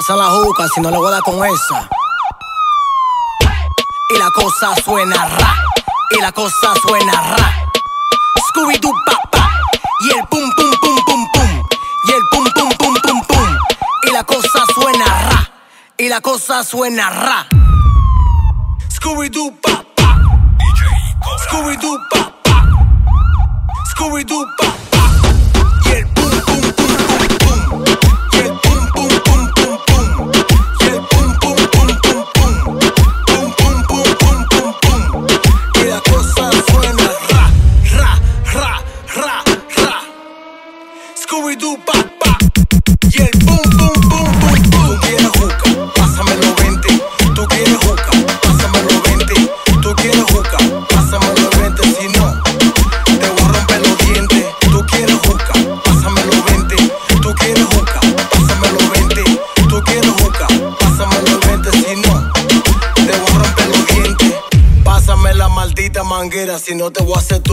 Pasa la juca si no le voy a dar con esa. Y la cosa suena ra. Y la cosa suena ra. Scooby-Doo pa pa. Y el pum pum pum pum pum. Y el pum pum pum pum pum. Y la cosa suena ra. Y la cosa suena ra. Scooby-Doo pa pa. Scooby-Doo pa pa. Scooby-Doo pa pa. Y el pum pum pum pum pum. Y el pum pum pum pum pum. Y el pum pum pum pum pum. Pum pum pum pum pum pum. Y la cosa suena ra, ra, ra, ra, ra. Scooby-Doo pa pa. Y el pum pum pum pum pum. Tú quieres juca, pásamelo 20. Tú quieres juca, pásamelo 20. Tú quieres juca, pásamelo 20. Si no, te voy a romper los dientes. Tú quieres juca, pásamelo 20. Tú quieres juca, pásamelo 20. Tú quieres juca, pásamelo 20. Si no, te voy a romper los dientes. Pásame la maldita manguera, si no te voy a hacer tu